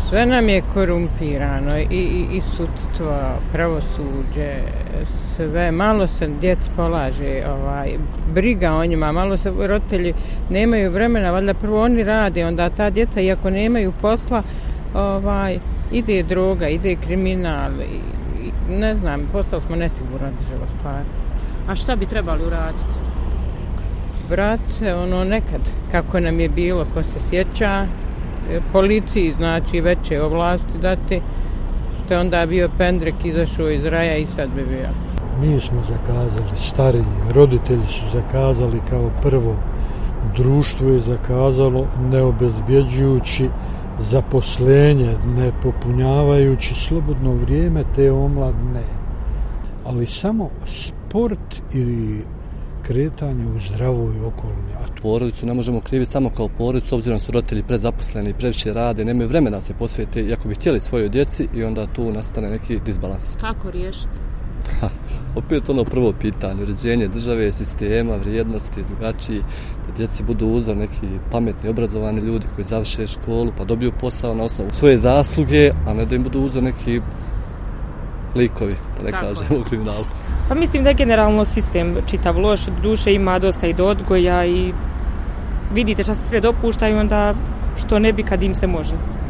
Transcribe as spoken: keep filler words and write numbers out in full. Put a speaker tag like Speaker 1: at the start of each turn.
Speaker 1: Sve nam je korumpirano, i, i, i sudstvo, pravosuđe, sve. Malo se djeci polaže, ovaj, briga o njima, malo se roditelji nemaju vremena, valjda prvo oni rade, onda ta djeca, iako nemaju posla, ovaj, ide droga, ide kriminal, i, i, ne znam, postali smo nesigurna država stvari.
Speaker 2: A šta bi trebali uraditi?
Speaker 1: Vratiti se ono nekad, kako nam je bilo, ko se sjeća, policiji znači veće ovlasti dati, što je onda bio pendrek izašao iz raja i sad bi bio.
Speaker 3: Mi smo zakazali, stariji roditelji su zakazali kao prvo, društvo je zakazalo ne obezbjeđujući zaposlenje, ne popunjavajući slobodno vrijeme te omladne, ali samo sport ili kretanje u zdravoj okolini.
Speaker 4: Porodicu ne možemo kriviti samo kao porodicu, obzirom su roditelji prezaposleni, previše rade, nemaju vremena da se posvete iako bi htjeli svojoj djeci i onda tu nastane neki disbalans.
Speaker 2: Kako riješiti?
Speaker 4: Ha, opet ono prvo pitanje, uređenje države, sistema, vrijednosti, drugačiji, da djeci budu uzor neki pametni, obrazovani ljudi koji završe školu pa dobiju posao na osnovu svoje zasluge, a ne da im budu uzor neki likovi, da ne kažemo kriminalci.
Speaker 5: Pa mislim da je generalno sistem čitav loš, duše ima dosta i do odgoja i vidite šta se sve dopušta i onda što ne bi kad im se može.